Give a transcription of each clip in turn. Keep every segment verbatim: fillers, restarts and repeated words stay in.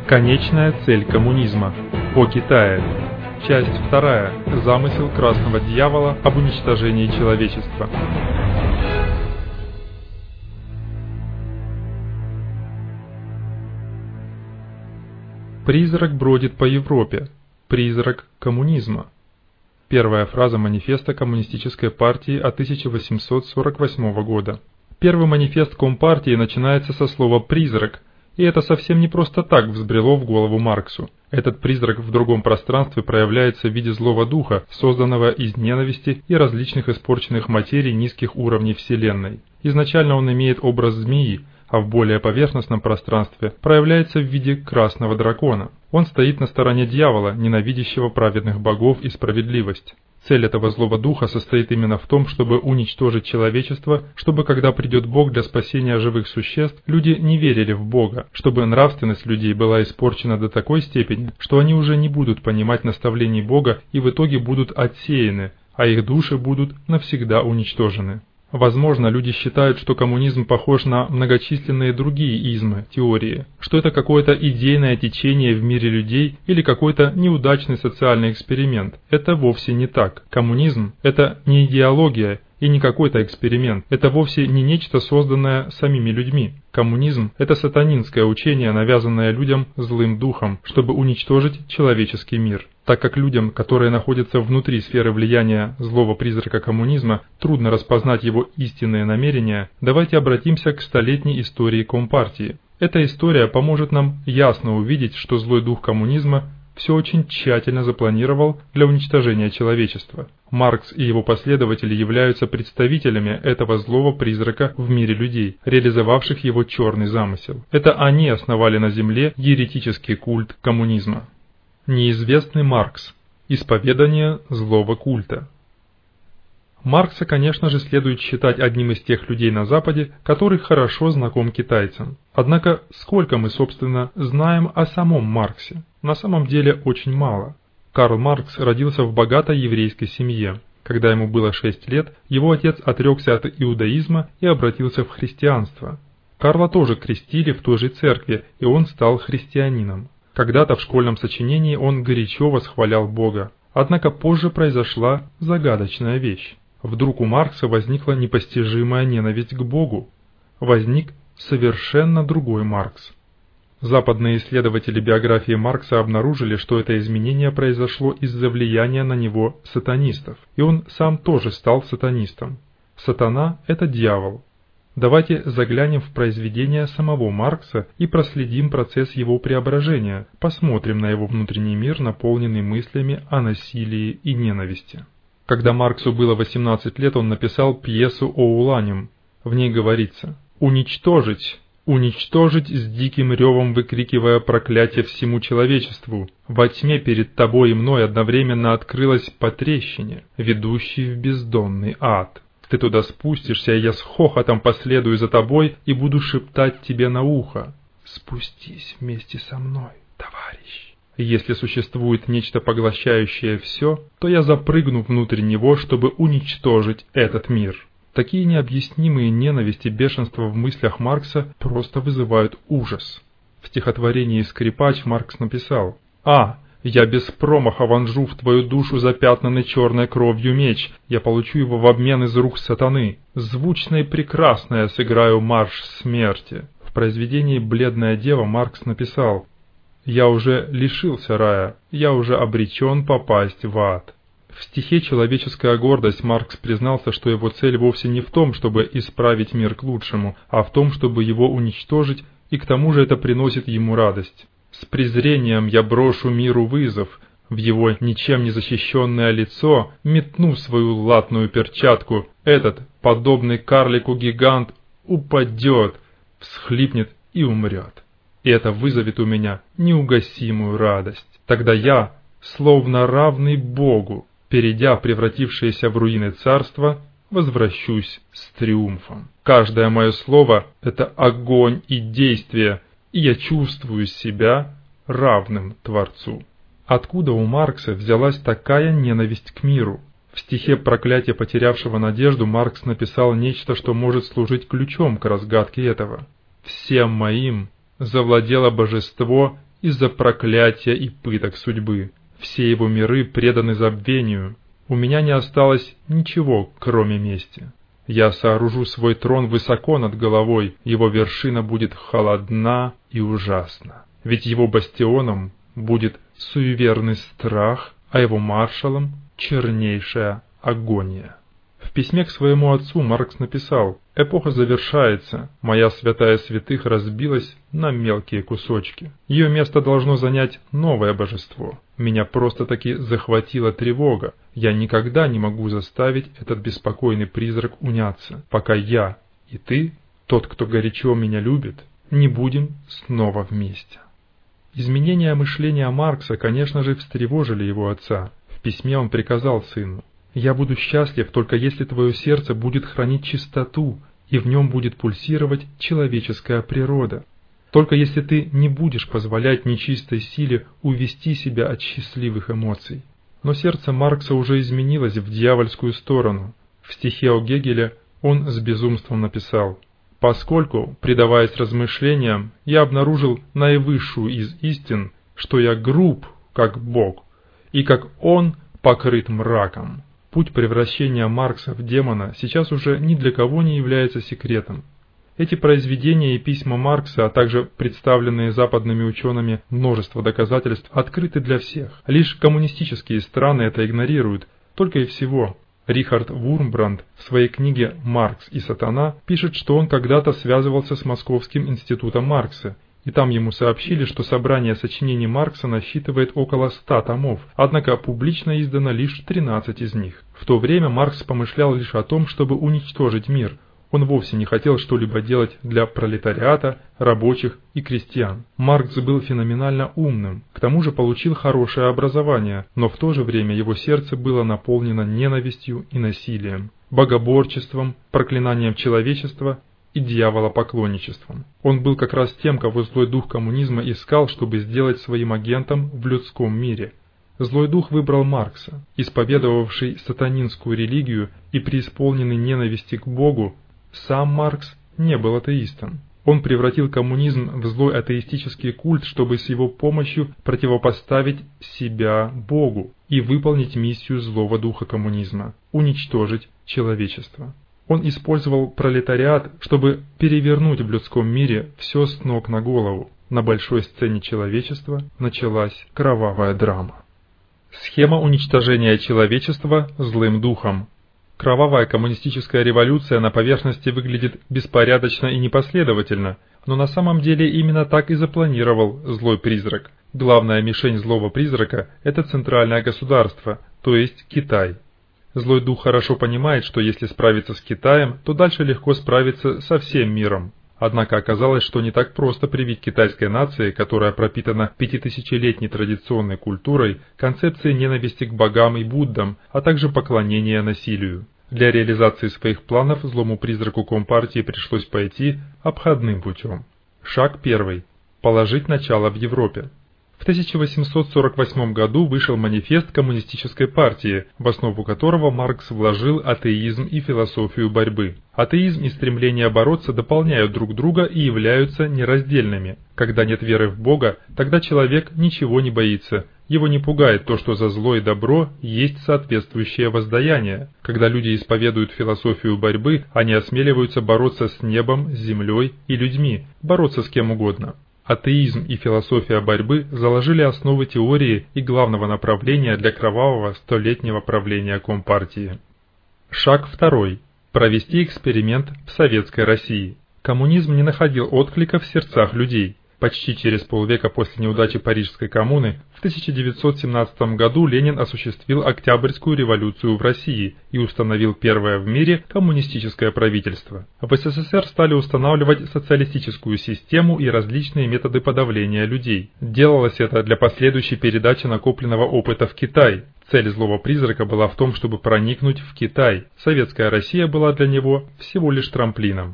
Конечная цель коммунизма. О Китае. Часть вторая. Замысел красного дьявола об уничтожении человечества. Призрак бродит по Европе. Призрак коммунизма. Первая фраза манифеста Коммунистической партии от тысяча восемьсот сорок восьмого года. Первый манифест Компартии начинается со слова «призрак», и это совсем не просто так взбрело в голову Марксу. Этот призрак в другом пространстве проявляется в виде злого духа, созданного из ненависти и различных испорченных материй низких уровней Вселенной. Изначально он имеет образ змеи, а в более поверхностном пространстве проявляется в виде красного дракона. Он стоит на стороне дьявола, ненавидящего праведных богов и справедливость. Цель этого злого духа состоит именно в том, чтобы уничтожить человечество, чтобы, когда придет Бог для спасения живых существ, люди не верили в Бога, чтобы нравственность людей была испорчена до такой степени, что они уже не будут понимать наставлений Бога и в итоге будут отсеяны, а их души будут навсегда уничтожены. Возможно, люди считают, что коммунизм похож на многочисленные другие измы, теории, что это какое-то идейное течение в мире людей или какой-то неудачный социальный эксперимент. Это вовсе не так. Коммунизм – это не идеология и не какой-то эксперимент. Это вовсе не нечто, созданное самими людьми. Коммунизм – это сатанинское учение, навязанное людям злым духом, чтобы уничтожить человеческий мир. Так как людям, которые находятся внутри сферы влияния злого призрака коммунизма, трудно распознать его истинные намерения, давайте обратимся к столетней истории Компартии. Эта история поможет нам ясно увидеть, что злой дух коммунизма все очень тщательно запланировал для уничтожения человечества. Маркс и его последователи являются представителями этого злого призрака в мире людей, реализовавших его черный замысел. Это они основали на земле еретический культ коммунизма. Неизвестный Маркс. Исповедание злого культа. Маркса, конечно же, следует считать одним из тех людей на Западе, который хорошо знаком китайцам. Однако, сколько мы, собственно, знаем о самом Марксе? На самом деле, очень мало. Карл Маркс родился в богатой еврейской семье. Когда ему было шесть лет, его отец отрекся от иудаизма и обратился в христианство. Карла тоже крестили в той же церкви, и он стал христианином. Когда-то в школьном сочинении он горячо восхвалял Бога. Однако позже произошла загадочная вещь. Вдруг у Маркса возникла непостижимая ненависть к Богу. Возник совершенно другой Маркс. Западные исследователи биографии Маркса обнаружили, что это изменение произошло из-за влияния на него сатанистов, и он сам тоже стал сатанистом. Сатана – это дьявол. Давайте заглянем в произведения самого Маркса и проследим процесс его преображения, посмотрим на его внутренний мир, наполненный мыслями о насилии и ненависти. Когда Марксу было восемнадцать лет, он написал пьесу «Оуланим». В ней говорится: «Уничтожить, уничтожить с диким ревом, выкрикивая проклятие всему человечеству. Во тьме перед тобой и мной одновременно открылась по трещине, ведущей в бездонный ад. Ты туда спустишься, и я с хохотом последую за тобой и буду шептать тебе на ухо: спустись вместе со мной, товарищ. Если существует нечто поглощающее все, то я запрыгну внутрь него, чтобы уничтожить этот мир». Такие необъяснимые ненависть и бешенство в мыслях Маркса просто вызывают ужас. В стихотворении «Скрипач» Маркс написал: «А, я без промаха вонжу в твою душу запятнанный черной кровью меч, я получу его в обмен из рук сатаны. Звучно и прекрасно я сыграю марш смерти». В произведении «Бледная дева» Маркс написал: «Я уже лишился рая, я уже обречен попасть в ад». В стихе «Человеческая гордость» Маркс признался, что его цель вовсе не в том, чтобы исправить мир к лучшему, а в том, чтобы его уничтожить, и к тому же это приносит ему радость. «С презрением я брошу миру вызов, в его ничем не защищенное лицо метну свою латную перчатку, этот, подобный карлику гигант, упадет, всхлипнет и умрет. И это вызовет у меня неугасимую радость. Тогда я, словно равный Богу, перейдя превратившееся в руины царство, возвращусь с триумфом. Каждое мое слово – это огонь и действие, и я чувствую себя равным Творцу». Откуда у Маркса взялась такая ненависть к миру? В стихе «Проклятие потерявшего надежду» Маркс написал нечто, что может служить ключом к разгадке этого. «Всем моим завладело божество из-за проклятия и пыток судьбы. Все его миры преданы забвению. У меня не осталось ничего, кроме мести. Я сооружу свой трон высоко над головой, его вершина будет холодна и ужасна. Ведь его бастионом будет суеверный страх, а его маршалом — чернейшая агония. В письме к своему отцу Маркс написал: «Эпоха завершается, моя святая святых разбилась на мелкие кусочки. Ее место должно занять новое божество. Меня просто-таки захватила тревога. Я никогда не могу заставить этот беспокойный призрак уняться, пока я и ты, тот, кто горячо меня любит, не будем снова вместе». Изменения мышления Маркса, конечно же, встревожили его отца. В письме он приказал сыну: «Я буду счастлив, только если твое сердце будет хранить чистоту, и в нем будет пульсировать человеческая природа. Только если ты не будешь позволять нечистой силе увести себя от счастливых эмоций». Но сердце Маркса уже изменилось в дьявольскую сторону. В стихе о Гегеле он с безумством написал: «Поскольку, предаваясь размышлениям, я обнаружил наивысшую из истин, что я груб, как Бог, и как Он покрыт мраком». Путь превращения Маркса в демона сейчас уже ни для кого не является секретом. Эти произведения и письма Маркса, а также представленные западными учеными множество доказательств, открыты для всех. Лишь коммунистические страны это игнорируют, только и всего. Рихард Вурмбранд в своей книге «Маркс и сатана» пишет, что он когда-то связывался с Московским институтом Маркса, и там ему сообщили, что собрание сочинений Маркса насчитывает около ста томов, однако публично издано лишь тринадцать из них. В то время Маркс помышлял лишь о том, чтобы уничтожить мир. Он вовсе не хотел что-либо делать для пролетариата, рабочих и крестьян. Маркс был феноменально умным, к тому же получил хорошее образование, но в то же время его сердце было наполнено ненавистью и насилием, богоборчеством, проклинанием человечества и дьяволопоклонничеством. Он был как раз тем, кого злой дух коммунизма искал, чтобы сделать своим агентом в людском мире. Злой дух выбрал Маркса, исповедовавший сатанинскую религию и преисполненный ненависти к Богу. Сам Маркс не был атеистом. Он превратил коммунизм в злой атеистический культ, чтобы с его помощью противопоставить себя Богу и выполнить миссию злого духа коммунизма – уничтожить человечество. Он использовал пролетариат, чтобы перевернуть в людском мире все с ног на голову. На большой сцене человечества началась кровавая драма. Схема уничтожения человечества злым духом. Кровавая коммунистическая революция на поверхности выглядит беспорядочно и непоследовательно, но на самом деле именно так и запланировал злой призрак. Главная мишень злого призрака – это центральное государство, то есть Китай. Злой дух хорошо понимает, что если справиться с Китаем, то дальше легко справиться со всем миром. Однако оказалось, что не так просто привить китайской нации, которая пропитана пятитысячелетней традиционной культурой, концепции ненависти к богам и Буддам, а также поклонения насилию. Для реализации своих планов злому призраку Компартии пришлось пойти обходным путем. Шаг первый. Положить начало в Европе. В тысяча восемьсот сорок восьмом году вышел манифест Коммунистической партии, в основу которого Маркс вложил атеизм и философию борьбы. Атеизм и стремление бороться дополняют друг друга и являются нераздельными. Когда нет веры в Бога, тогда человек ничего не боится. Его не пугает то, что за зло и добро есть соответствующее воздаяние. Когда люди исповедуют философию борьбы, они осмеливаются бороться с небом, с землей и людьми, бороться с кем угодно. Атеизм и философия борьбы заложили основы теории и главного направления для кровавого столетнего правления Компартии. Шаг второй. Провести эксперимент в Советской России. Коммунизм не находил отклика в сердцах людей. Почти через полвека после неудачи Парижской коммуны в тысяча девятьсот семнадцатом году Ленин осуществил Октябрьскую революцию в России и установил первое в мире коммунистическое правительство. В СССР стали устанавливать социалистическую систему и различные методы подавления людей. Делалось это для последующей передачи накопленного опыта в Китай. Цель злого призрака была в том, чтобы проникнуть в Китай. Советская Россия была для него всего лишь трамплином.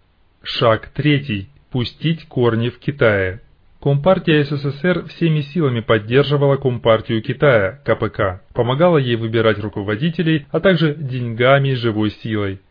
Шаг третий. Пустить корни в Китае. Компартия СССР всеми силами поддерживала Компартию Китая, КПК, помогала ей выбирать руководителей, а также деньгами и живой силой.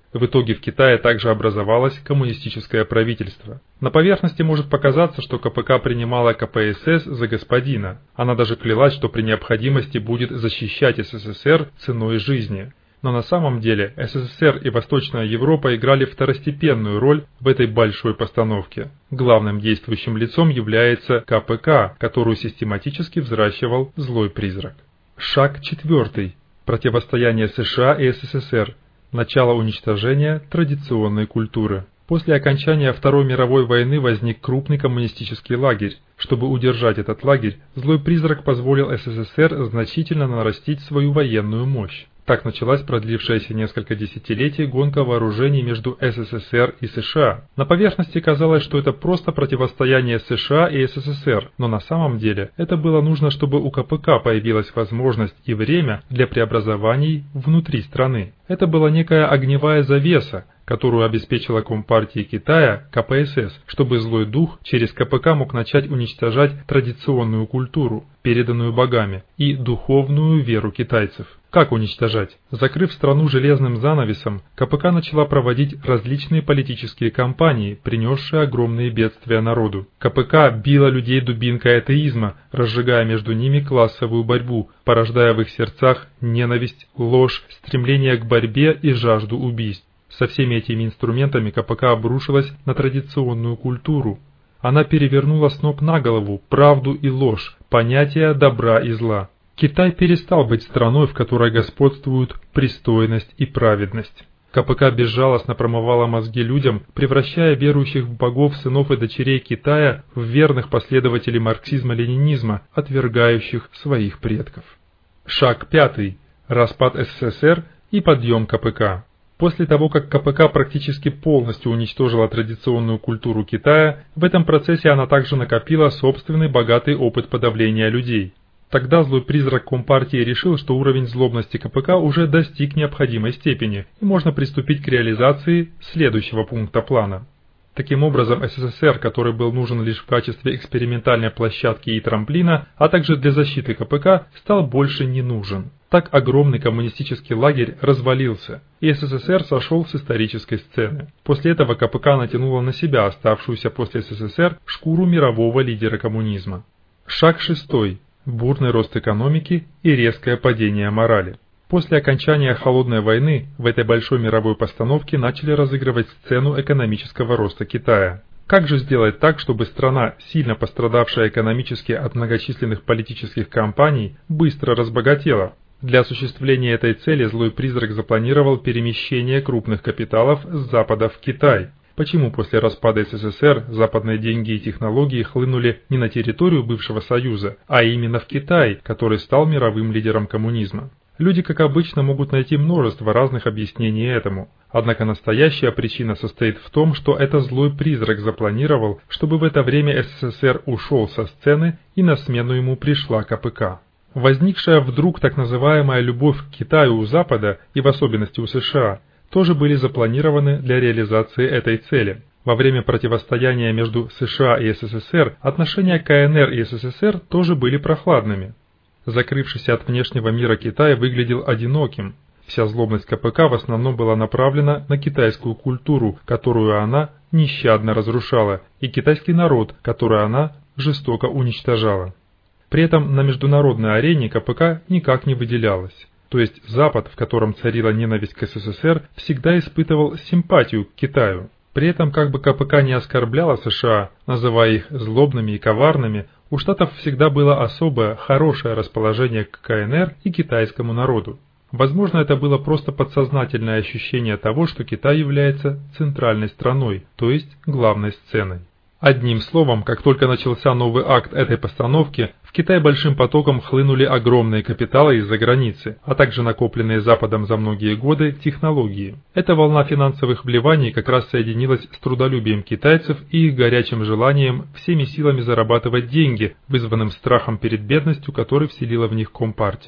В итоге в Китае также образовалось коммунистическое правительство. На поверхности может показаться, что ка пэ ка принимала ка пэ эс эс за господина. Она даже клялась, что при необходимости будет защищать эс эс эс эр ценой жизни. Но на самом деле эс эс эс эр и Восточная Европа играли второстепенную роль в этой большой постановке. Главным действующим лицом является ка пэ ка, которую систематически взращивал злой призрак. Шаг четвертый. Противостояние США и эс эс эс эр. Начало уничтожения традиционной культуры. После окончания Второй мировой войны возник крупный коммунистический лагерь. Чтобы удержать этот лагерь, злой призрак позволил эс эс эс эр значительно нарастить свою военную мощь. Так началась продлившаяся несколько десятилетий гонка вооружений между эс эс эс эр и США. На поверхности казалось, что это просто противостояние США и эс эс эс эр, но на самом деле это было нужно, чтобы у ка пэ ка появилась возможность и время для преобразований внутри страны. Это была некая огневая завеса, которую обеспечила Компартия Китая ка пэ эс эс, чтобы злой дух через ка пэ ка мог начать уничтожать традиционную культуру, переданную богами, и духовную веру китайцев. Как уничтожать? Закрыв страну железным занавесом, ка пэ ка начала проводить различные политические кампании, принесшие огромные бедствия народу. ка пэ ка била людей дубинкой атеизма, разжигая между ними классовую борьбу, порождая в их сердцах ненависть, ложь, стремление к борьбе и жажду убийств. Со всеми этими инструментами ка пэ ка обрушилась на традиционную культуру. Она перевернула с ног на голову правду и ложь, понятия добра и зла. Китай перестал быть страной, в которой господствуют пристойность и праведность. ка пэ ка безжалостно промывала мозги людям, превращая верующих в богов сынов и дочерей Китая в верных последователей марксизма-ленинизма, отвергающих своих предков. Шаг пятый. Распад эс эс эс эр и подъем ка пэ ка. После того, как ка пэ ка практически полностью уничтожила традиционную культуру Китая, в этом процессе она также накопила собственный богатый опыт подавления людей. Тогда злой призрак Компартии решил, что уровень злобности ка пэ ка уже достиг необходимой степени, и можно приступить к реализации следующего пункта плана. Таким образом, эс эс эс эр, который был нужен лишь в качестве экспериментальной площадки и трамплина, а также для защиты ка пэ ка, стал больше не нужен. Так огромный коммунистический лагерь развалился, и эс эс эс эр сошел с исторической сцены. После этого ка пэ ка натянула на себя оставшуюся после эс эс эс эр шкуру мирового лидера коммунизма. Шаг шестой. Бурный рост экономики и резкое падение морали. После окончания Холодной войны в этой большой мировой постановке начали разыгрывать сцену экономического роста Китая. Как же сделать так, чтобы страна, сильно пострадавшая экономически от многочисленных политических кампаний, быстро разбогатела? Для осуществления этой цели злой призрак запланировал перемещение крупных капиталов с Запада в Китай. Почему после распада эс эс эс эр западные деньги и технологии хлынули не на территорию бывшего Союза, а именно в Китай, который стал мировым лидером коммунизма? Люди, как обычно, могут найти множество разных объяснений этому. Однако настоящая причина состоит в том, что это злой призрак запланировал, чтобы в это время эс эс эс эр ушел со сцены и на смену ему пришла ка пэ ка. Возникшая вдруг так называемая любовь к Китаю у Запада, и в особенности у США, тоже были запланированы для реализации этой цели. Во время противостояния между США и эс эс эс эр отношения ка эн эр и эс эс эс эр тоже были прохладными. Закрывшийся от внешнего мира Китай выглядел одиноким. Вся злобность ка пэ ка в основном была направлена на китайскую культуру, которую она нещадно разрушала, и китайский народ, который она жестоко уничтожала. При этом на международной арене ка пэ ка никак не выделялась. То есть Запад, в котором царила ненависть к эс эс эс эр, всегда испытывал симпатию к Китаю. При этом, как бы ка пэ ка не оскорбляла США, называя их злобными и коварными, у Штатов всегда было особое, хорошее расположение к ка эн эр и китайскому народу. Возможно, это было просто подсознательное ощущение того, что Китай является центральной страной, то есть главной сценой. Одним словом, как только начался новый акт этой постановки, в Китай большим потоком хлынули огромные капиталы из-за границы, а также накопленные Западом за многие годы технологии. Эта волна финансовых вливаний как раз соединилась с трудолюбием китайцев и их горячим желанием всеми силами зарабатывать деньги, вызванным страхом перед бедностью, который вселила в них Компартия.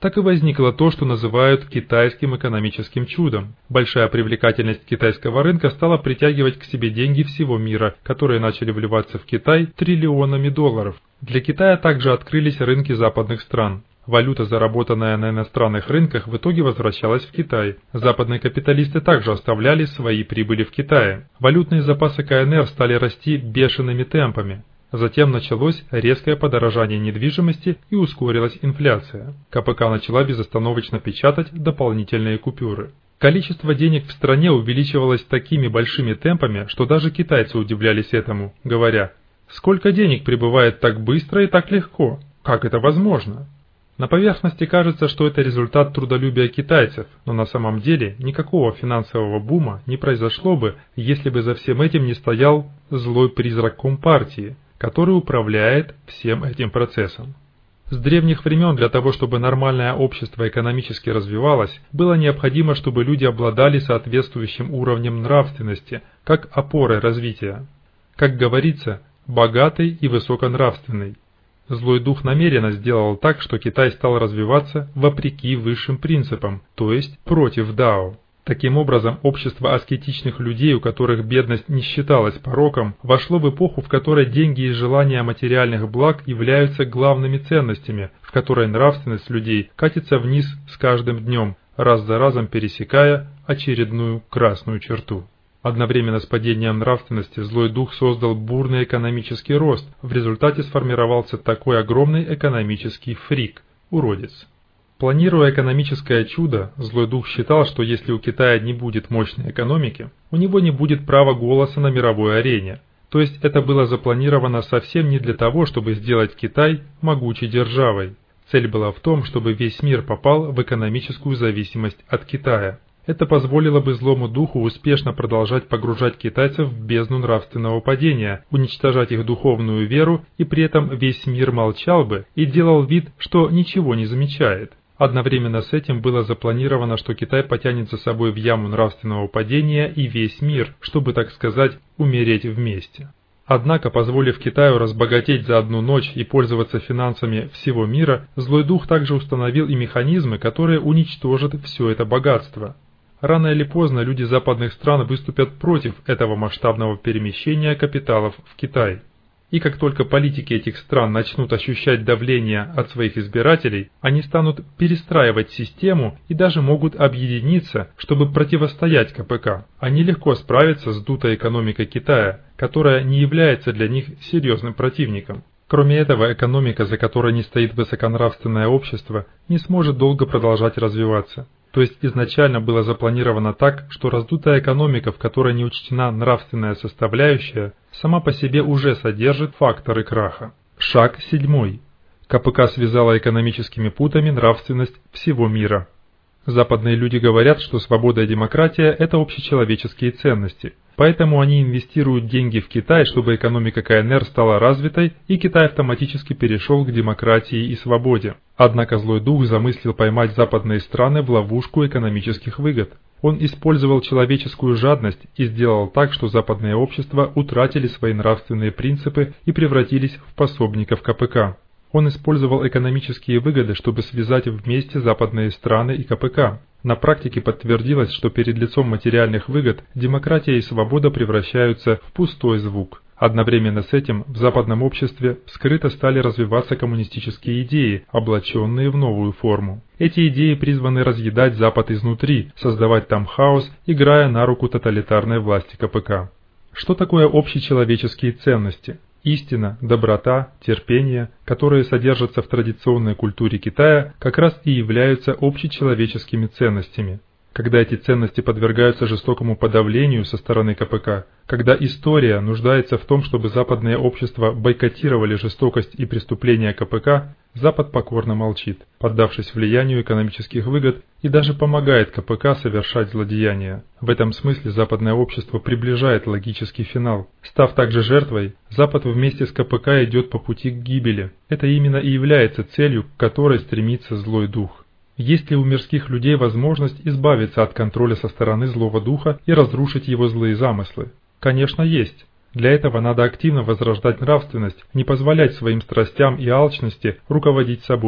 так и возникло то, что называют китайским экономическим чудом. Большая привлекательность китайского рынка стала притягивать к себе деньги всего мира, которые начали вливаться в Китай триллионами долларов. Для Китая также открылись рынки западных стран. Валюта, заработанная на иностранных рынках, в итоге возвращалась в Китай. Западные капиталисты также оставляли свои прибыли в Китае. Валютные запасы ка эн эр стали расти бешеными темпами. Затем началось резкое подорожание недвижимости и ускорилась инфляция. ка пэ ка начала безостановочно печатать дополнительные купюры. Количество денег в стране увеличивалось такими большими темпами, что даже китайцы удивлялись этому, говоря: «Сколько денег прибывает так быстро и так легко? Как это возможно?» На поверхности кажется, что это результат трудолюбия китайцев, но на самом деле никакого финансового бума не произошло бы, если бы за всем этим не стоял злой призрак Компартии, который управляет всем этим процессом. С древних времен для того, чтобы нормальное общество экономически развивалось, было необходимо, чтобы люди обладали соответствующим уровнем нравственности, как опорой развития. Как говорится, богатый и высоконравственный. Злой дух намеренно сделал так, что Китай стал развиваться вопреки высшим принципам, то есть против Дао. Таким образом, общество аскетичных людей, у которых бедность не считалась пороком, вошло в эпоху, в которой деньги и желания материальных благ являются главными ценностями, в которой нравственность людей катится вниз с каждым днем, раз за разом пересекая очередную красную черту. Одновременно с падением нравственности злой дух создал бурный экономический рост, в результате сформировался такой огромный экономический фрик – уродец. Планируя экономическое чудо, злой дух считал, что если у Китая не будет мощной экономики, у него не будет права голоса на мировой арене. То есть это было запланировано совсем не для того, чтобы сделать Китай могучей державой. Цель была в том, чтобы весь мир попал в экономическую зависимость от Китая. Это позволило бы злому духу успешно продолжать погружать китайцев в бездну нравственного падения, уничтожать их духовную веру, и при этом весь мир молчал бы и делал вид, что ничего не замечает. Одновременно с этим было запланировано, что Китай потянет за собой в яму нравственного падения и весь мир, чтобы, так сказать, умереть вместе. Однако, позволив Китаю разбогатеть за одну ночь и пользоваться финансами всего мира, злой дух также установил и механизмы, которые уничтожат все это богатство. Рано или поздно люди западных стран выступят против этого масштабного перемещения капиталов в Китай. И как только политики этих стран начнут ощущать давление от своих избирателей, они станут перестраивать систему и даже могут объединиться, чтобы противостоять ка пэ ка. Они легко справятся с дутой экономикой Китая, которая не является для них серьезным противником. Кроме этого, экономика, за которой не стоит высоконравственное общество, не сможет долго продолжать развиваться. То есть изначально было запланировано так, что раздутая экономика, в которой не учтена нравственная составляющая, сама по себе уже содержит факторы краха. Шаг седьмой. ка пэ ка связала экономическими путами нравственность всего мира. Западные люди говорят, что свобода и демократия – это общечеловеческие ценности. Поэтому они инвестируют деньги в Китай, чтобы экономика ка эн эр стала развитой и Китай автоматически перешел к демократии и свободе. Однако злой дух замыслил поймать западные страны в ловушку экономических выгод. Он использовал человеческую жадность и сделал так, что западные общества утратили свои нравственные принципы и превратились в пособников ка пэ ка. Он использовал экономические выгоды, чтобы связать вместе западные страны и ка пэ ка. На практике подтвердилось, что перед лицом материальных выгод демократия и свобода превращаются в пустой звук. Одновременно с этим в западном обществе скрыто стали развиваться коммунистические идеи, облаченные в новую форму. Эти идеи призваны разъедать Запад изнутри, создавать там хаос, играя на руку тоталитарной власти ка пэ ка. Что такое общечеловеческие ценности? Истина, доброта, терпение, которые содержатся в традиционной культуре Китая, как раз и являются общечеловеческими ценностями. Когда эти ценности подвергаются жестокому подавлению со стороны ка пэ ка, когда история нуждается в том, чтобы западные общества бойкотировали жестокость и преступления ка пэ ка, Запад покорно молчит, поддавшись влиянию экономических выгод, и даже помогает ка пэ ка совершать злодеяния. В этом смысле западное общество приближает логический финал. Став также жертвой, Запад вместе с ка пэ ка идет по пути к гибели. Это именно и является целью, к которой стремится злой дух. Есть ли у мирских людей возможность избавиться от контроля со стороны злого духа и разрушить его злые замыслы? Конечно, есть. Для этого надо активно возрождать нравственность, не позволять своим страстям и алчности руководить собой,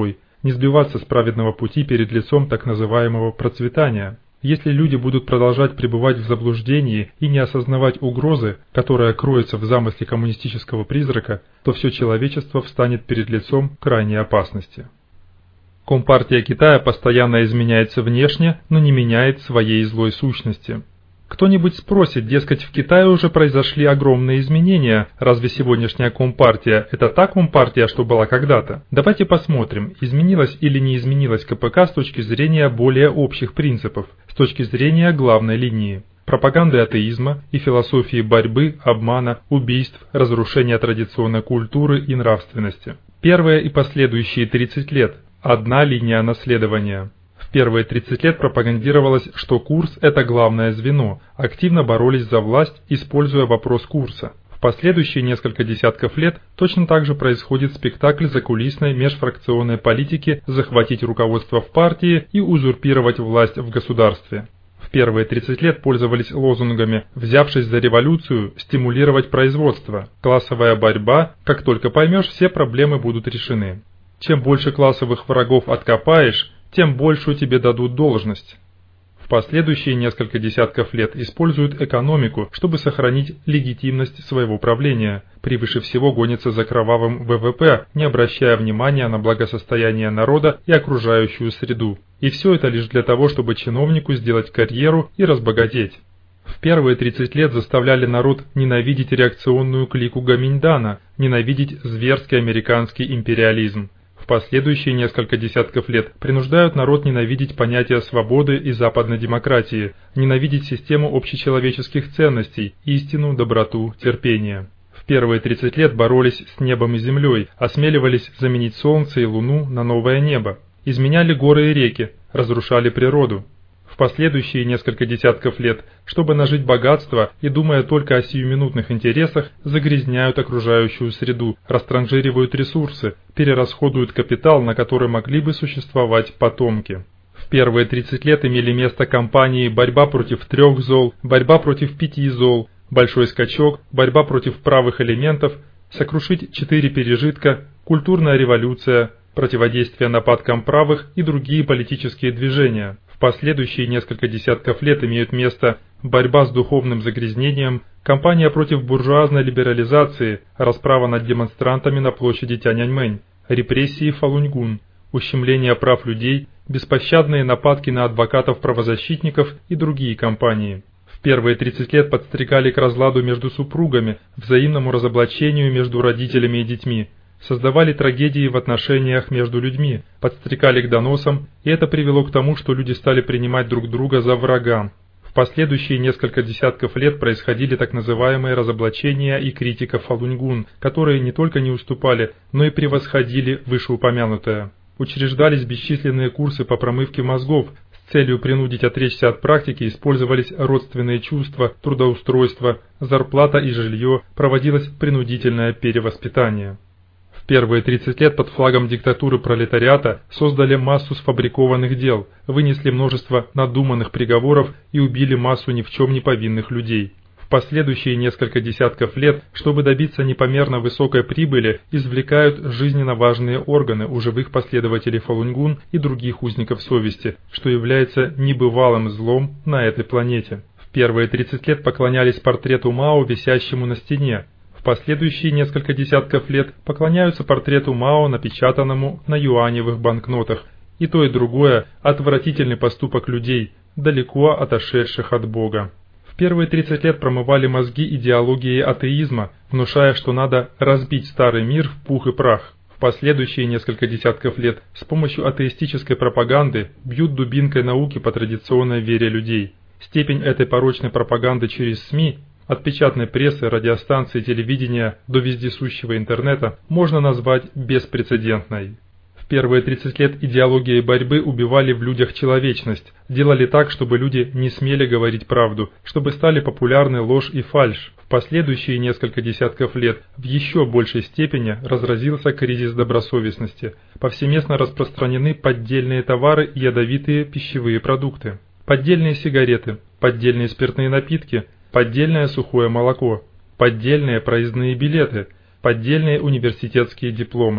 не сбиваться с праведного пути перед лицом так называемого процветания. Если люди будут продолжать пребывать в заблуждении и не осознавать угрозы, которая кроется в замысле коммунистического призрака, то все человечество встанет перед лицом крайней опасности. Компартия Китая постоянно изменяется внешне, но не меняет своей злой сущности. Кто-нибудь спросит, дескать, в Китае уже произошли огромные изменения, разве сегодняшняя Компартия – это та Компартия, что была когда-то? Давайте посмотрим, изменилась или не изменилась КПК с точки зрения более общих принципов, с точки зрения главной линии. Пропаганды атеизма и философии борьбы, обмана, убийств, разрушения традиционной культуры и нравственности. Первые и последующие тридцать лет – одна линия наследования. В первые тридцать лет пропагандировалось, что курс – это главное звено, активно боролись за власть, используя вопрос курса. В последующие несколько десятков лет точно так же происходит спектакль закулисной межфракционной политики захватить руководство в партии и узурпировать власть в государстве. В первые тридцать лет пользовались лозунгами «взявшись за революцию, стимулировать производство», «классовая борьба», «как только поймешь, все проблемы будут решены». Чем больше классовых врагов откопаешь, тем большую тебе дадут должность. В последующие несколько десятков лет используют экономику, чтобы сохранить легитимность своего правления, превыше всего гонятся за кровавым вэ вэ пэ, не обращая внимания на благосостояние народа и окружающую среду. И все это лишь для того, чтобы чиновнику сделать карьеру и разбогатеть. В первые тридцать лет заставляли народ ненавидеть реакционную клику Гоминьдана, ненавидеть зверский американский империализм. В последующие несколько десятков лет принуждают народ ненавидеть понятия свободы и западной демократии, ненавидеть систему общечеловеческих ценностей, истину, доброту, терпение. В первые тридцать лет боролись с небом и землей, осмеливались заменить солнце и луну на новое небо, изменяли горы и реки, разрушали природу. В последующие несколько десятков лет, чтобы нажить богатство и думая только о сиюминутных интересах, загрязняют окружающую среду, растранжиривают ресурсы, перерасходуют капитал, на который могли бы существовать потомки. В первые тридцать лет имели место кампании «Борьба против трех зол», «Борьба против пяти зол», «Большой скачок», «Борьба против правых элементов», «Сокрушить четыре пережитка», «Культурная революция», «Противодействие нападкам правых» и другие политические движения. В последующие несколько десятков лет имеют место борьба с духовным загрязнением, кампания против буржуазной либерализации, расправа над демонстрантами на площади Тяньаньмэнь, репрессии в Фалуньгун, ущемление прав людей, беспощадные нападки на адвокатов-правозащитников и другие кампании. В первые тридцать лет подстрекали к разладу между супругами, взаимному разоблачению между родителями и детьми, создавали трагедии в отношениях между людьми, подстрекали к доносам, и это привело к тому, что люди стали принимать друг друга за врага. В последующие несколько десятков лет происходили так называемые разоблачения и критика Фалуньгун, которые не только не уступали, но и превосходили вышеупомянутое. Учреждались бесчисленные курсы по промывке мозгов, с целью принудить отречься от практики использовались родственные чувства, трудоустройство, зарплата и жилье, проводилось принудительное перевоспитание. В первые тридцать лет под флагом диктатуры пролетариата создали массу сфабрикованных дел, вынесли множество надуманных приговоров и убили массу ни в чем не повинных людей. В последующие несколько десятков лет, чтобы добиться непомерно высокой прибыли, извлекают жизненно важные органы у живых последователей Фалуньгун и других узников совести, что является небывалым злом на этой планете. В первые тридцать лет поклонялись портрету Мао, висящему на стене. В последующие несколько десятков лет поклоняются портрету Мао, напечатанному на юаневых банкнотах. И то и другое – отвратительный поступок людей, далеко отошедших от Бога. В первые тридцать лет промывали мозги идеологией атеизма, внушая, что надо разбить старый мир в пух и прах. В последующие несколько десятков лет с помощью атеистической пропаганды бьют дубинкой науки по традиционной вере людей. Степень этой порочной пропаганды через СМИ, от печатной прессы, радиостанции, телевидения до вездесущего интернета, можно назвать беспрецедентной. В первые тридцать лет идеологией борьбы убивали в людях человечность, делали так, чтобы люди не смели говорить правду, чтобы стали популярны ложь и фальшь. В последующие несколько десятков лет в еще большей степени разразился кризис добросовестности. Повсеместно распространены поддельные товары и ядовитые пищевые продукты. Поддельные сигареты, поддельные спиртные напитки, поддельное сухое молоко, поддельные проездные билеты, поддельные университетские дипломы.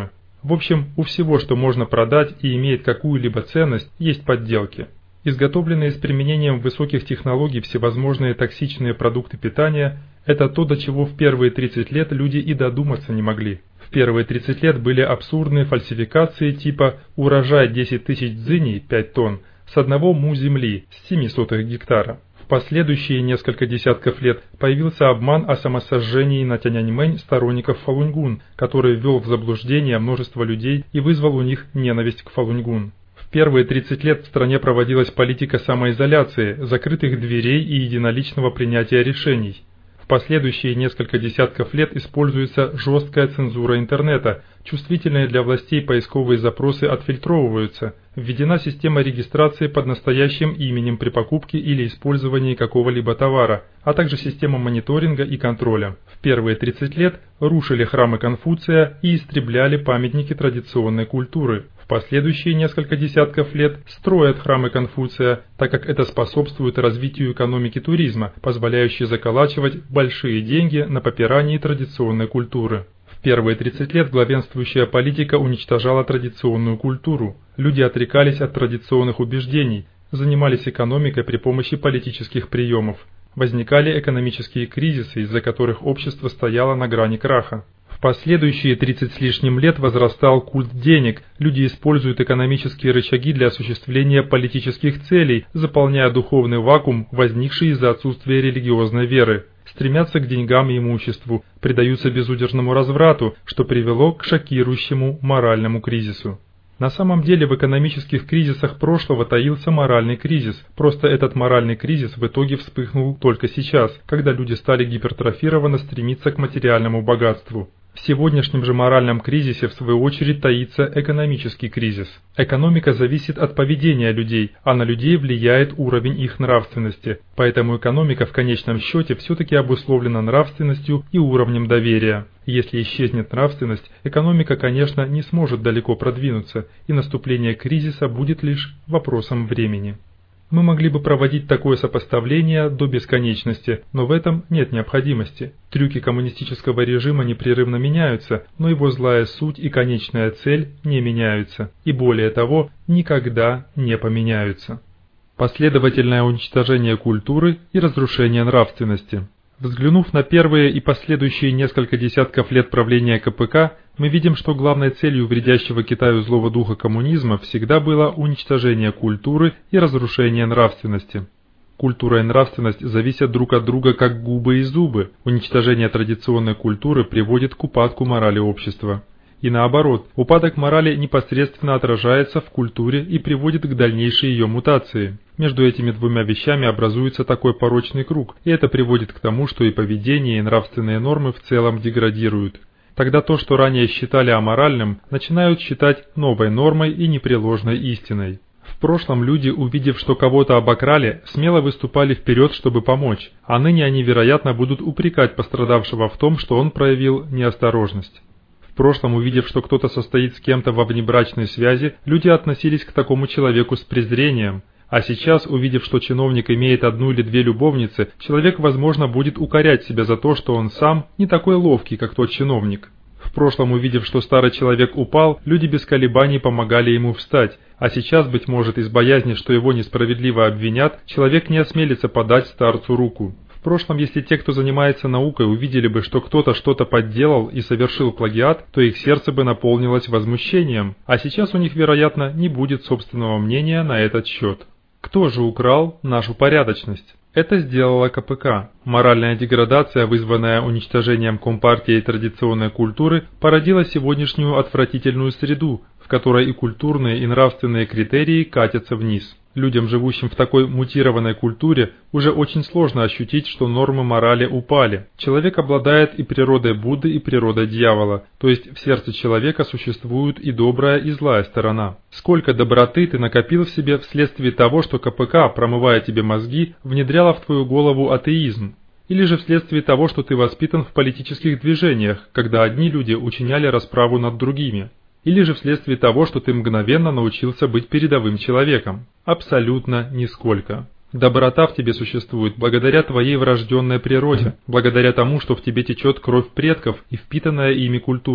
В общем, у всего, что можно продать и имеет какую-либо ценность, есть подделки. Изготовленные с применением высоких технологий всевозможные токсичные продукты питания – это то, до чего в первые тридцать лет люди и додуматься не могли. В первые тридцать лет были абсурдные фальсификации типа «урожай десять тысяч дзыней, пять тонн, с одного му земли, с семи сотых гектара». В последующие несколько десятков лет появился обман о самосожжении на Тяньаньмэнь сторонников Фалуньгун, который ввел в заблуждение множество людей и вызвал у них ненависть к Фалуньгун. В первые тридцать лет в стране проводилась политика самоизоляции, закрытых дверей и единоличного принятия решений. В последующие несколько десятков лет используется жесткая цензура интернета, чувствительные для властей поисковые запросы отфильтровываются, введена система регистрации под настоящим именем при покупке или использовании какого-либо товара, а также система мониторинга и контроля. В первые тридцать лет рушили храмы Конфуция и истребляли памятники традиционной культуры. В последующие несколько десятков лет строят храмы Конфуция, так как это способствует развитию экономики туризма, позволяющей заколачивать большие деньги на попирании традиционной культуры. В первые тридцать лет главенствующая политика уничтожала традиционную культуру. Люди отрекались от традиционных убеждений, занимались экономикой при помощи политических приемов. Возникали экономические кризисы, из-за которых общество стояло на грани краха. В последующие тридцать с лишним лет возрастал культ денег, люди используют экономические рычаги для осуществления политических целей, заполняя духовный вакуум, возникший из-за отсутствия религиозной веры, стремятся к деньгам и имуществу, предаются безудержному разврату, что привело к шокирующему моральному кризису. На самом деле в экономических кризисах прошлого таился моральный кризис, просто этот моральный кризис в итоге вспыхнул только сейчас, когда люди стали гипертрофированно стремиться к материальному богатству. В сегодняшнем же моральном кризисе в свою очередь таится экономический кризис. Экономика зависит от поведения людей, а на людей влияет уровень их нравственности, поэтому экономика в конечном счете все-таки обусловлена нравственностью и уровнем доверия. Если исчезнет нравственность, экономика, конечно, не сможет далеко продвинуться, и наступление кризиса будет лишь вопросом времени. Мы могли бы проводить такое сопоставление до бесконечности, но в этом нет необходимости. Трюки коммунистического режима непрерывно меняются, но его злая суть и конечная цель не меняются, и более того, никогда не поменяются. Последовательное уничтожение культуры и разрушение нравственности. Взглянув на первые и последующие несколько десятков лет правления ка пэ ка, мы видим, что главной целью вредящего Китаю злого духа коммунизма всегда было уничтожение культуры и разрушение нравственности. Культура и нравственность зависят друг от друга как губы и зубы. Уничтожение традиционной культуры приводит к упадку морали общества. И наоборот, упадок морали непосредственно отражается в культуре и приводит к дальнейшей ее мутации. Между этими двумя вещами образуется такой порочный круг, и это приводит к тому, что и поведение, и нравственные нормы в целом деградируют. Тогда то, что ранее считали аморальным, начинают считать новой нормой и непреложной истиной. В прошлом люди, увидев, что кого-то обокрали, смело выступали вперед, чтобы помочь, а ныне они, вероятно, будут упрекать пострадавшего в том, что он проявил неосторожность. В прошлом, увидев, что кто-то состоит с кем-то во внебрачной связи, люди относились к такому человеку с презрением. А сейчас, увидев, что чиновник имеет одну или две любовницы, человек, возможно, будет укорять себя за то, что он сам не такой ловкий, как тот чиновник. В прошлом, увидев, что старый человек упал, люди без колебаний помогали ему встать, а сейчас, быть может, из боязни, что его несправедливо обвинят, человек не осмелится подать старцу руку. В прошлом, если те, кто занимается наукой, увидели бы, что кто-то что-то подделал и совершил плагиат, то их сердце бы наполнилось возмущением, а сейчас у них, вероятно, не будет собственного мнения на этот счет. Кто же украл нашу порядочность? Это сделала ка пэ ка. Моральная деградация, вызванная уничтожением компартии традиционной культуры, породила сегодняшнюю отвратительную среду, в которой и культурные, и нравственные критерии катятся вниз. Людям, живущим в такой мутированной культуре, уже очень сложно ощутить, что нормы морали упали. Человек обладает и природой Будды, и природой дьявола, то есть в сердце человека существует и добрая, и злая сторона. Сколько доброты ты накопил в себе вследствие того, что ка пэ ка, промывая тебе мозги, внедряла в твою голову атеизм? Или же вследствие того, что ты воспитан в политических движениях, когда одни люди учиняли расправу над другими? Или же вследствие того, что ты мгновенно научился быть передовым человеком? Абсолютно нисколько. Доброта в тебе существует благодаря твоей врожденной природе, благодаря тому, что в тебе течет кровь предков и впитанная ими культура.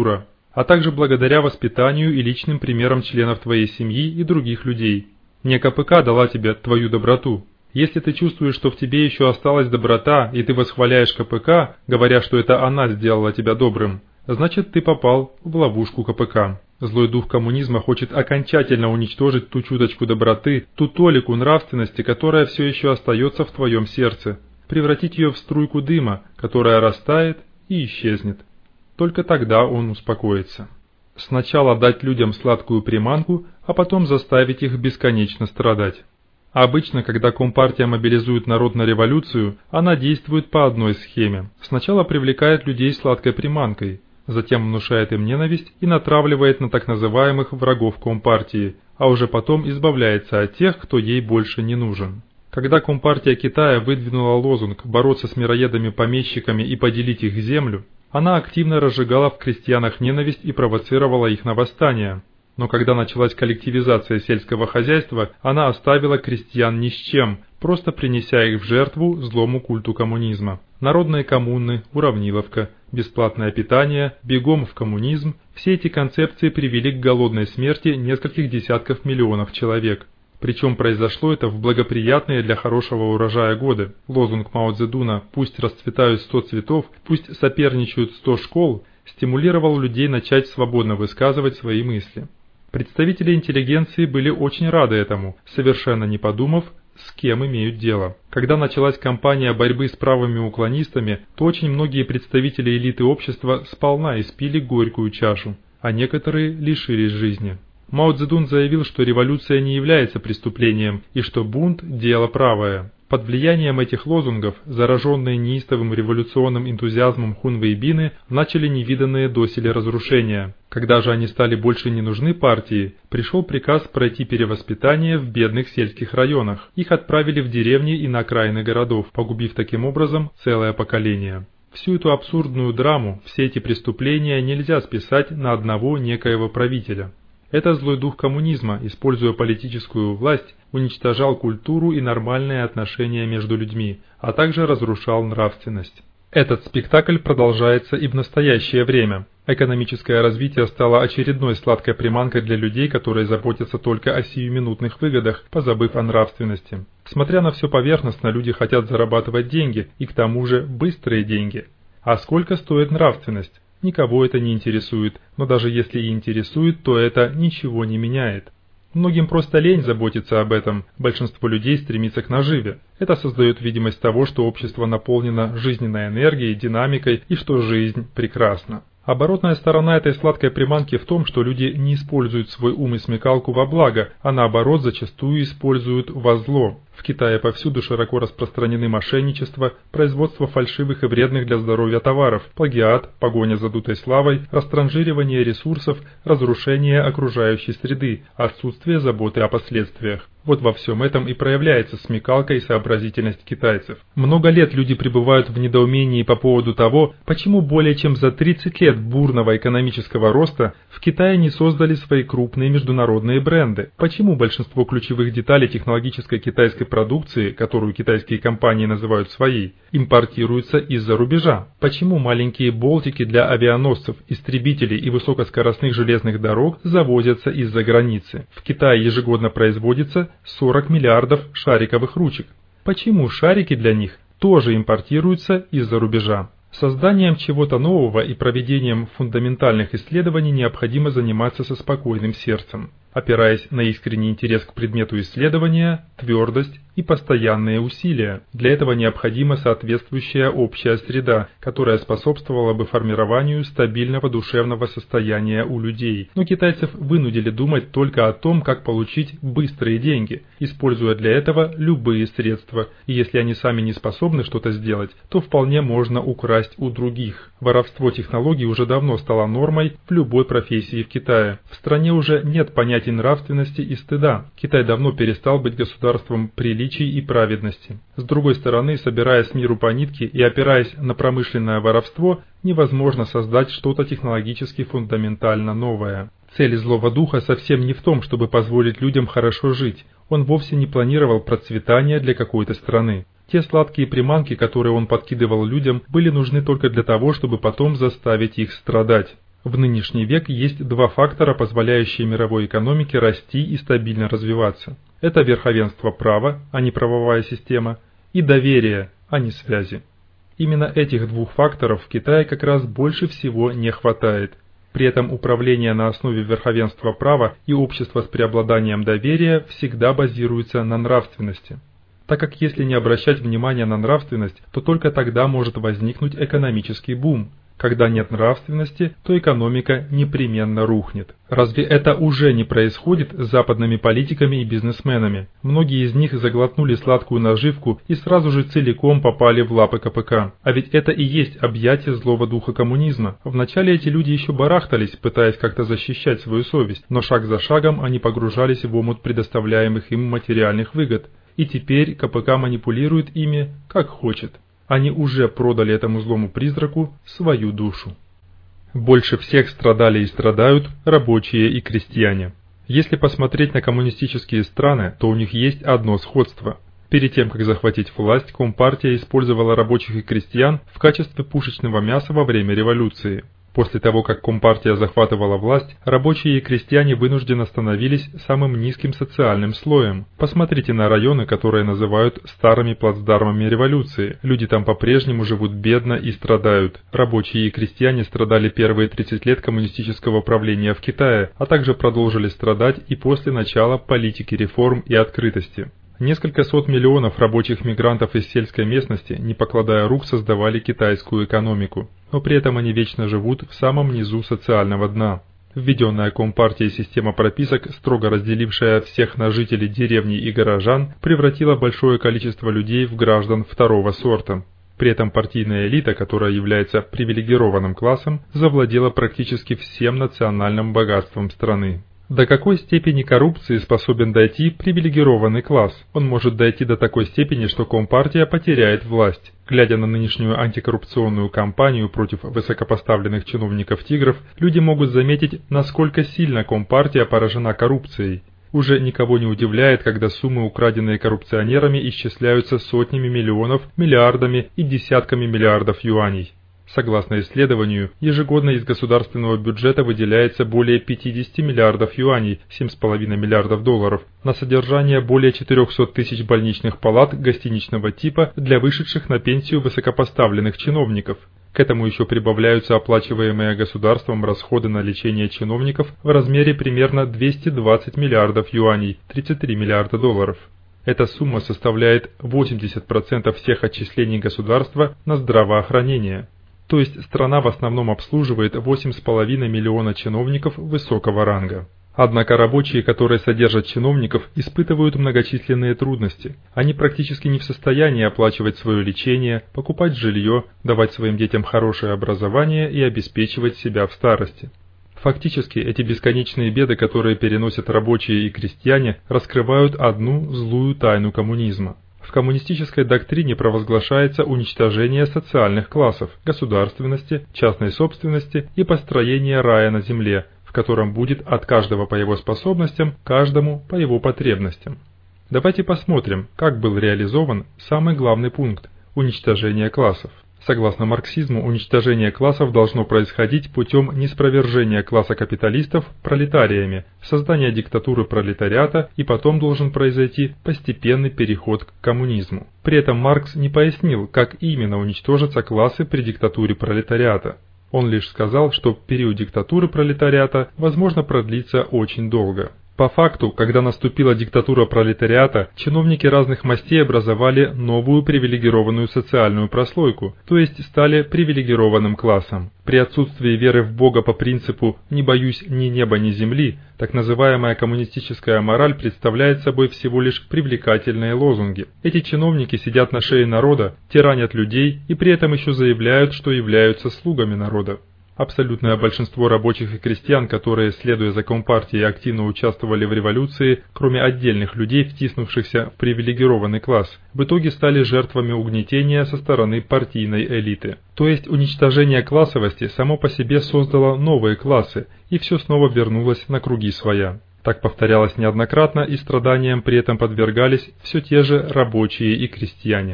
а также благодаря воспитанию и личным примерам членов твоей семьи и других людей. Не КПК дала тебе твою доброту. Если ты чувствуешь, что в тебе еще осталась доброта, и ты восхваляешь КПК, говоря, что это она сделала тебя добрым, значит, ты попал в ловушку КПК. Злой дух коммунизма хочет окончательно уничтожить ту чуточку доброты, ту толику нравственности, которая все еще остается в твоем сердце, превратить ее в струйку дыма, которая растает и исчезнет. Только тогда он успокоится. Сначала дать людям сладкую приманку, а потом заставить их бесконечно страдать. Обычно, когда Компартия мобилизует народ на революцию, она действует по одной схеме. Сначала привлекает людей сладкой приманкой, затем внушает им ненависть и натравливает на так называемых врагов Компартии, а уже потом избавляется от тех, кто ей больше не нужен. Когда Компартия Китая выдвинула лозунг «бороться с мироедами-помещиками и поделить их землю», она активно разжигала в крестьянах ненависть и провоцировала их на восстание. Но когда началась коллективизация сельского хозяйства, она оставила крестьян ни с чем, просто принеся их в жертву злому культу коммунизма. Народные коммуны, уравниловка, бесплатное питание, бегом в коммунизм – все эти концепции привели к голодной смерти нескольких десятков миллионов человек. Причем произошло это в благоприятные для хорошего урожая годы. Лозунг Мао Цзэдуна «Пусть расцветают сто цветов, пусть соперничают сто школ» стимулировал людей начать свободно высказывать свои мысли. Представители интеллигенции были очень рады этому, совершенно не подумав, с кем имеют дело. Когда началась кампания борьбы с правыми уклонистами, то очень многие представители элиты общества сполна испили горькую чашу, а некоторые лишились жизни. Мао Цзэдун заявил, что революция не является преступлением и что бунт – дело правое. Под влиянием этих лозунгов, зараженные неистовым революционным энтузиазмом хунвейбины, начали невиданные доселе разрушения. Когда же они стали больше не нужны партии, пришел приказ пройти перевоспитание в бедных сельских районах. Их отправили в деревни и на окраины городов, погубив таким образом целое поколение. Всю эту абсурдную драму, все эти преступления нельзя списать на одного некоего правителя. Это злой дух коммунизма, используя политическую власть, уничтожал культуру и нормальные отношения между людьми, а также разрушал нравственность. Этот спектакль продолжается и в настоящее время. Экономическое развитие стало очередной сладкой приманкой для людей, которые заботятся только о сиюминутных выгодах, позабыв о нравственности. Смотря на все поверхностно, люди хотят зарабатывать деньги, и к тому же быстрые деньги. А сколько стоит нравственность? Никого это не интересует, но даже если и интересует, то это ничего не меняет. Многим просто лень заботиться об этом, большинство людей стремится к наживе. Это создает видимость того, что общество наполнено жизненной энергией, динамикой и что жизнь прекрасна. Оборотная сторона этой сладкой приманки в том, что люди не используют свой ум и смекалку во благо, а наоборот зачастую используют во зло. В Китае повсюду широко распространены мошенничество, производство фальшивых и вредных для здоровья товаров, плагиат, погоня за дутой славой, растранжиривание ресурсов, разрушение окружающей среды, отсутствие заботы о последствиях. Вот во всем этом и проявляется смекалка и сообразительность китайцев. Много лет люди пребывают в недоумении по поводу того, почему более чем за тридцать лет бурного экономического роста в Китае не создали свои крупные международные бренды. Почему большинство ключевых деталей технологической китайской продукции, которую китайские компании называют своей, импортируются из-за рубежа? Почему маленькие болтики для авианосцев, истребителей и высокоскоростных железных дорог завозятся из-за границы? В Китае ежегодно производится сорок миллиардов шариковых ручек. Почему шарики для них тоже импортируются из-за рубежа? Созданием чего-то нового и проведением фундаментальных исследований необходимо заниматься со спокойным сердцем, опираясь на искренний интерес к предмету исследования, твердость и постоянные усилия. Для этого необходима соответствующая общая среда, которая способствовала бы формированию стабильного душевного состояния у людей. Но китайцев вынудили думать только о том, как получить быстрые деньги, используя для этого любые средства. И если они сами не способны что-то сделать, то вполне можно украсть у других. Воровство технологий уже давно стало нормой в любой профессии в Китае. В стране уже нет понятия нравственности и стыда. Китай давно перестал быть государством приличий и праведности. С другой стороны, собирая с миру по нитке и опираясь на промышленное воровство, невозможно создать что-то технологически фундаментально новое. Цель злого духа совсем не в том, чтобы позволить людям хорошо жить. Он вовсе не планировал процветания для какой-то страны. Те сладкие приманки, которые он подкидывал людям, были нужны только для того, чтобы потом заставить их страдать. В нынешний век есть два фактора, позволяющие мировой экономике расти и стабильно развиваться. Это верховенство права, а не правовая система, и доверие, а не связи. Именно этих двух факторов в Китае как раз больше всего не хватает. При этом управление на основе верховенства права и общество с преобладанием доверия всегда базируется на нравственности. Так как если не обращать внимания на нравственность, то только тогда может возникнуть экономический бум. Когда нет нравственности, то экономика непременно рухнет. Разве это уже не происходит с западными политиками и бизнесменами? Многие из них заглотнули сладкую наживку и сразу же целиком попали в лапы ка пэ ка. А ведь это и есть объятие злого духа коммунизма. Вначале эти люди еще барахтались, пытаясь как-то защищать свою совесть, но шаг за шагом они погружались в омут предоставляемых им материальных выгод. И теперь ка пэ ка манипулирует ими как хочет. Они уже продали этому злому призраку свою душу. Больше всех страдали и страдают рабочие и крестьяне. Если посмотреть на коммунистические страны, то у них есть одно сходство. Перед тем, как захватить власть, Компартия использовала рабочих и крестьян в качестве пушечного мяса во время революции. После того, как Компартия захватывала власть, рабочие и крестьяне вынужденно становились самым низким социальным слоем. Посмотрите на районы, которые называют старыми плацдармами революции. Люди там по-прежнему живут бедно и страдают. Рабочие и крестьяне страдали первые тридцать лет коммунистического правления в Китае, а также продолжили страдать и после начала политики реформ и открытости. Несколько сот миллионов рабочих мигрантов из сельской местности, не покладая рук, создавали китайскую экономику. Но при этом они вечно живут в самом низу социального дна. Введенная Компартией система прописок, строго разделившая всех на жителей деревни и горожан, превратила большое количество людей в граждан второго сорта. При этом партийная элита, которая является привилегированным классом, завладела практически всем национальным богатством страны. До какой степени коррупции способен дойти привилегированный класс? Он может дойти до такой степени, что Компартия потеряет власть. Глядя на нынешнюю антикоррупционную кампанию против высокопоставленных чиновников-тигров, люди могут заметить, насколько сильно Компартия поражена коррупцией. Уже никого не удивляет, когда суммы, украденные коррупционерами, исчисляются сотнями миллионов, миллиардами и десятками миллиардов юаней. Согласно исследованию, ежегодно из государственного бюджета выделяется более пятидесяти миллиардов юаней, семь с половиной миллиардов долларов, на содержание более четырехсот тысяч больничных палат гостиничного типа для вышедших на пенсию высокопоставленных чиновников. К этому еще прибавляются оплачиваемые государством расходы на лечение чиновников в размере примерно двухсот двадцати миллиардов юаней, тридцать три миллиарда долларов. Эта сумма составляет восемьдесят процентов всех отчислений государства на здравоохранение. То есть страна в основном обслуживает восемь с половиной миллиона чиновников высокого ранга. Однако рабочие, которые содержат чиновников, испытывают многочисленные трудности. Они практически не в состоянии оплачивать свое лечение, покупать жилье, давать своим детям хорошее образование и обеспечивать себя в старости. Фактически, эти бесконечные беды, которые переносят рабочие и крестьяне, раскрывают одну злую тайну коммунизма. В коммунистической доктрине провозглашается уничтожение социальных классов, государственности, частной собственности и построение рая на земле, в котором будет от каждого по его способностям, каждому по его потребностям. Давайте посмотрим, как был реализован самый главный пункт – уничтожение классов. Согласно марксизму, уничтожение классов должно происходить путем ниспровержения класса капиталистов пролетариями, создания диктатуры пролетариата, и потом должен произойти постепенный переход к коммунизму. При этом Маркс не пояснил, как именно уничтожатся классы при диктатуре пролетариата. Он лишь сказал, что период диктатуры пролетариата возможно продлится очень долго. По факту, когда наступила диктатура пролетариата, чиновники разных мастей образовали новую привилегированную социальную прослойку, то есть стали привилегированным классом. При отсутствии веры в Бога по принципу «не боюсь ни неба, ни земли», так называемая коммунистическая мораль представляет собой всего лишь привлекательные лозунги. Эти чиновники сидят на шее народа, тиранят людей и при этом еще заявляют, что являются слугами народа. Абсолютное большинство рабочих и крестьян, которые, следуя за Компартией, активно участвовали в революции, кроме отдельных людей, втиснувшихся в привилегированный класс, в итоге стали жертвами угнетения со стороны партийной элиты. То есть уничтожение классовости само по себе создало новые классы, и все снова вернулось на круги своя. Так повторялось неоднократно, и страданиям при этом подвергались все те же рабочие и крестьяне.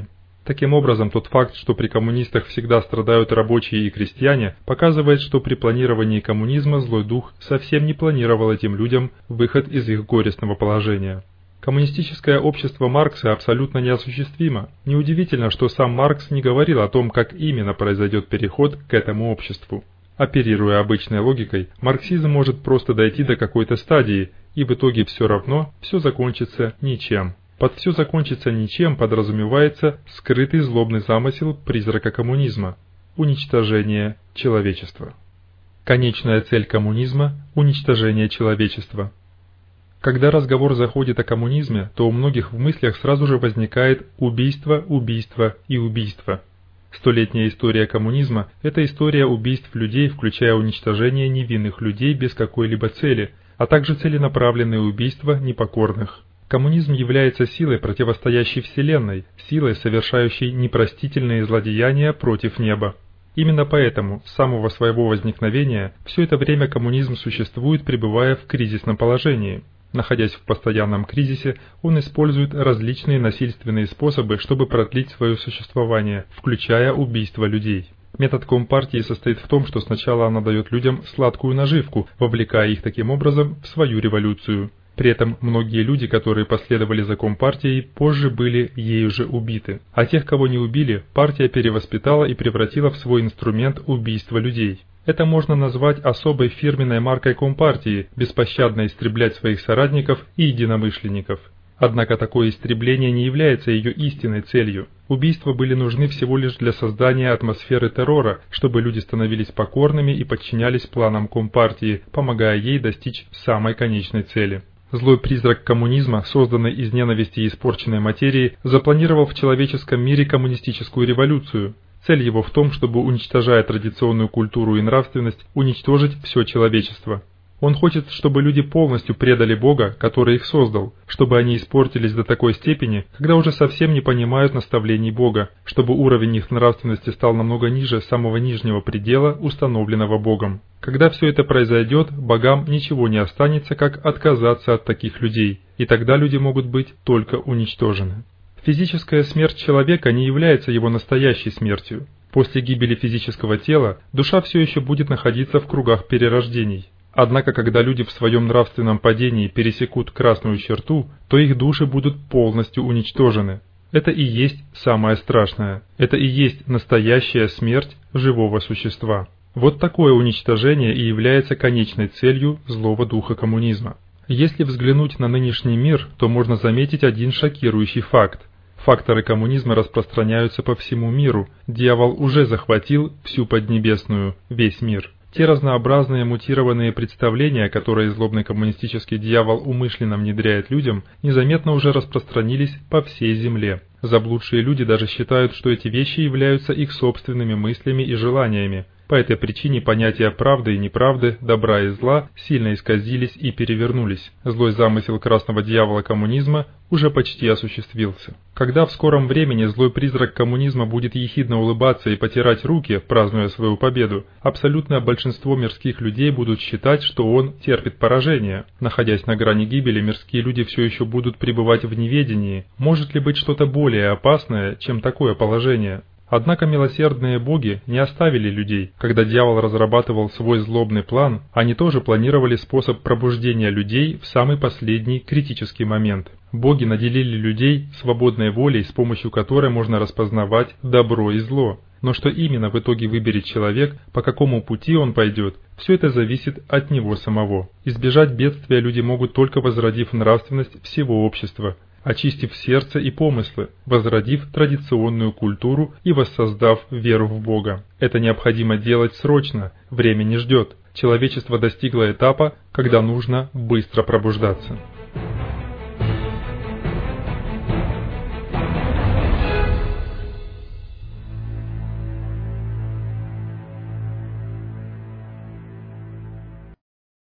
Таким образом, тот факт, что при коммунистах всегда страдают рабочие и крестьяне, показывает, что при планировании коммунизма злой дух совсем не планировал этим людям выход из их горестного положения. Коммунистическое общество Маркса абсолютно неосуществимо. Неудивительно, что сам Маркс не говорил о том, как именно произойдет переход к этому обществу. Оперируя обычной логикой, марксизм может просто дойти до какой-то стадии, и в итоге все равно все закончится ничем. Под «все закончится ничем» подразумевается скрытый злобный замысел призрака коммунизма – уничтожение человечества. Конечная цель коммунизма – уничтожение человечества. Когда разговор заходит о коммунизме, то у многих в мыслях сразу же возникает убийство, убийство и убийство. Столетняя история коммунизма – это история убийств людей, включая уничтожение невинных людей без какой-либо цели, а также целенаправленные убийства непокорных. Коммунизм является силой, противостоящей Вселенной, силой, совершающей непростительные злодеяния против неба. Именно поэтому с самого своего возникновения все это время коммунизм существует, пребывая в кризисном положении. Находясь в постоянном кризисе, он использует различные насильственные способы, чтобы продлить свое существование, включая убийство людей. Метод Компартии состоит в том, что сначала она дает людям сладкую наживку, вовлекая их таким образом в свою революцию. При этом многие люди, которые последовали за Компартией, позже были ею же убиты. А тех, кого не убили, партия перевоспитала и превратила в свой инструмент убийства людей. Это можно назвать особой фирменной маркой Компартии – беспощадно истреблять своих соратников и единомышленников. Однако такое истребление не является ее истинной целью. Убийства были нужны всего лишь для создания атмосферы террора, чтобы люди становились покорными и подчинялись планам Компартии, помогая ей достичь самой конечной цели. Злой призрак коммунизма, созданный из ненависти и испорченной материи, запланировал в человеческом мире коммунистическую революцию. Цель его в том, чтобы, уничтожая традиционную культуру и нравственность, уничтожить все человечество. Он хочет, чтобы люди полностью предали Бога, который их создал, чтобы они испортились до такой степени, когда уже совсем не понимают наставлений Бога, чтобы уровень их нравственности стал намного ниже самого нижнего предела, установленного Богом. Когда все это произойдет, богам ничего не останется, как отказаться от таких людей, и тогда люди могут быть только уничтожены. Физическая смерть человека не является его настоящей смертью. После гибели физического тела душа все еще будет находиться в кругах перерождений. Однако, когда люди в своем нравственном падении пересекут красную черту, то их души будут полностью уничтожены. Это и есть самое страшное. Это и есть настоящая смерть живого существа. Вот такое уничтожение и является конечной целью злого духа коммунизма. Если взглянуть на нынешний мир, то можно заметить один шокирующий факт. Факторы коммунизма распространяются по всему миру. Дьявол уже захватил всю Поднебесную, весь мир. Те разнообразные мутированные представления, которые злобный коммунистический дьявол умышленно внедряет людям, незаметно уже распространились по всей земле. Заблудшие люди даже считают, что эти вещи являются их собственными мыслями и желаниями. По этой причине понятия правды и неправды, добра и зла сильно исказились и перевернулись. Злой замысел красного дьявола коммунизма уже почти осуществился. Когда в скором времени злой призрак коммунизма будет ехидно улыбаться и потирать руки, празднуя свою победу, абсолютное большинство мирских людей будут считать, что он терпит поражение. Находясь на грани гибели, мирские люди все еще будут пребывать в неведении. Может ли быть что-то более опасное, чем такое положение? Однако милосердные боги не оставили людей. Когда дьявол разрабатывал свой злобный план, они тоже планировали способ пробуждения людей в самый последний критический момент. Боги наделили людей свободной волей, с помощью которой можно распознавать добро и зло. Но что именно в итоге выберет человек, по какому пути он пойдет, все это зависит от него самого. Избежать бедствия люди могут только возродив нравственность всего общества, очистив сердце и помыслы, возродив традиционную культуру и воссоздав веру в Бога. Это необходимо делать срочно, время не ждет. Человечество достигло этапа, когда нужно быстро пробуждаться.